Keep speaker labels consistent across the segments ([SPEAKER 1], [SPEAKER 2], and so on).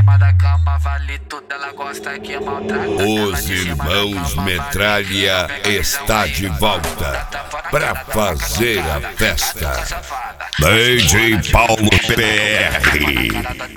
[SPEAKER 1] cima da cama vale tudo, ela gosta que maltrata.
[SPEAKER 2] Os irmãos Metralha está de volta pra fazer a festa. DJ Paulo PR.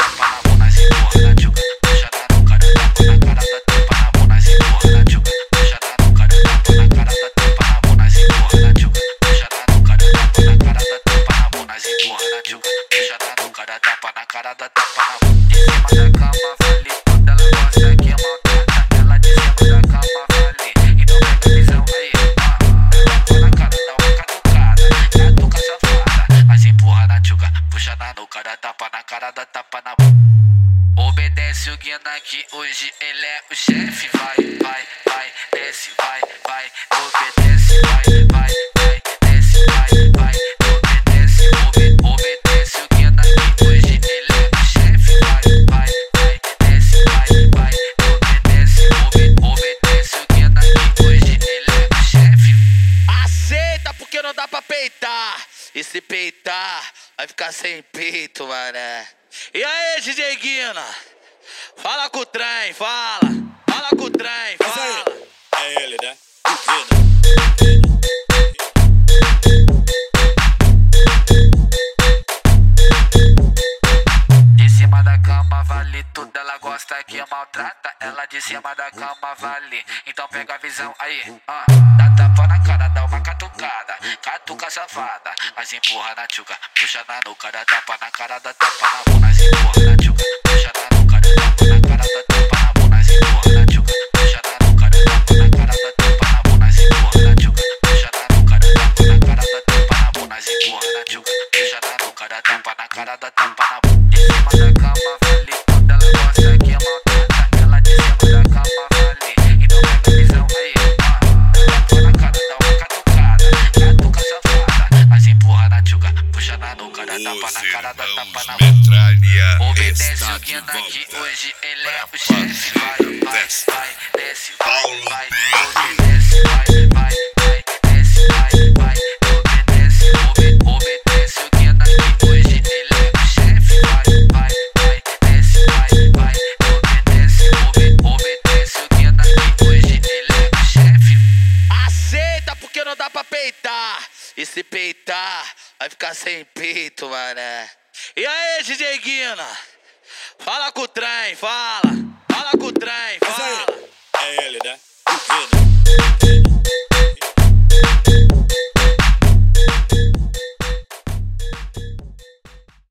[SPEAKER 1] Obedece o Guina que hoje ele é o chefe. Vai, vai, vai, desce, vai, vai, obedece, vai, vai, vai, desce, vai, vai, obedece, obedece o Guina que hoje ele é o chefe. Vai, vai, vai, desce, vai, vai, obedece, obedece o Guina que hoje ele é o chefe. Aceita porque não dá pra peitar. E se peitar, vai ficar sem peito, mané. E aí, DJ Guina? Fala com o trem, fala com o trem, fala.
[SPEAKER 3] É ele, né?
[SPEAKER 1] De cima da cama vale tudo, ela gosta que maltrata. Ela de cima da cama vale, então pega a visão aí. Dá tapa na cara, dá uma catucada, catuca safada. Mas empurra na tchuca, puxa na nuca, dá tapa na cara, dá tapa na bunda. Mas empurra na tchuca, puxa na nuca, dá tapa na cara, dá tapa na bunda. Mas empurra na tchuca, puxa na nuca, dá tapa na cara, dá tapa na bunda. Mas empurra na tchuca, puxa na nuca, dá tapa na cara, dá tapa na bunda. Mas empurra na tchuca, puxa na nuca, dá tapa na cara, dá tapa na bunda. De cima da cama vale tudo, ela gosta que maltrata. Ela de cima da cama vale, então pega a visão aí. Dá tapa na cara, dá uma catucada, catuca safada. Mas empurra na tchuca, puxa na nuca, dá tapa na cara, dá tapa na bunda.
[SPEAKER 2] Metralha
[SPEAKER 1] Obedece
[SPEAKER 2] está
[SPEAKER 1] o
[SPEAKER 2] de
[SPEAKER 1] Guina que
[SPEAKER 2] volta
[SPEAKER 1] hoje ele é o
[SPEAKER 2] pra
[SPEAKER 1] chefe. Vai,
[SPEAKER 2] fazer a
[SPEAKER 1] vai,
[SPEAKER 2] festa.
[SPEAKER 1] vai, desce, vai,
[SPEAKER 2] Paulo
[SPEAKER 1] vai,
[SPEAKER 2] PR.
[SPEAKER 1] obedece, vai, vai, vai, desce, vai, vai, obedece, obedece o Guina que hoje ele é o chefe. Vai, vai, vai, desce, vai, vai, obedece, obedece o Guina que hoje ele é o chefe. Aceita porque não dá pra peitar. E se peitar, vai ficar sem peito, mané. E aí, DJ Guina? Fala com o trem, fala com o trem, fala.
[SPEAKER 3] É ele, né?